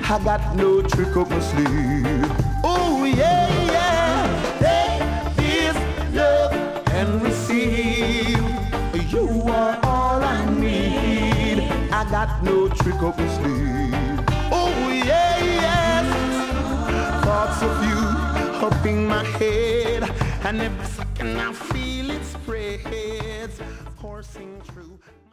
I got no trick up my sleeve. Oh yeah, yeah. Take this love and receive. You are all I need. I got no trick up my sleeve. Oh yeah, yes. Thoughts of you up in my head, and every second I feel it spreads, coursing through.